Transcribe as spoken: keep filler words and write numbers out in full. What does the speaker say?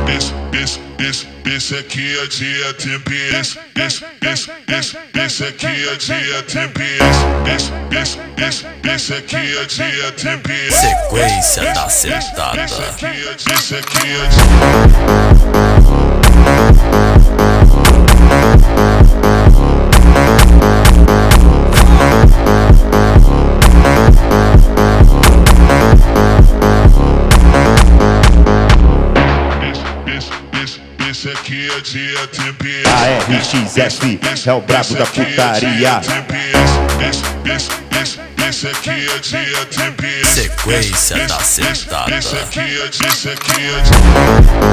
esse, esse, esse, esse aqui é dia tempo. Esse, esse, esse, esse, esse aqui é dia tempo. Esse, esse, esse, esse aqui é dia tempo. Sequência da sentada. Esse aqui é, esse aqui é dia. Esse aqui é dia tempo. A R X F é o brabo da putaria. Esse, esse, esse, esse aqui é dia tempo. Sequência da sentada. Esse aqui é, esse aqui é dia.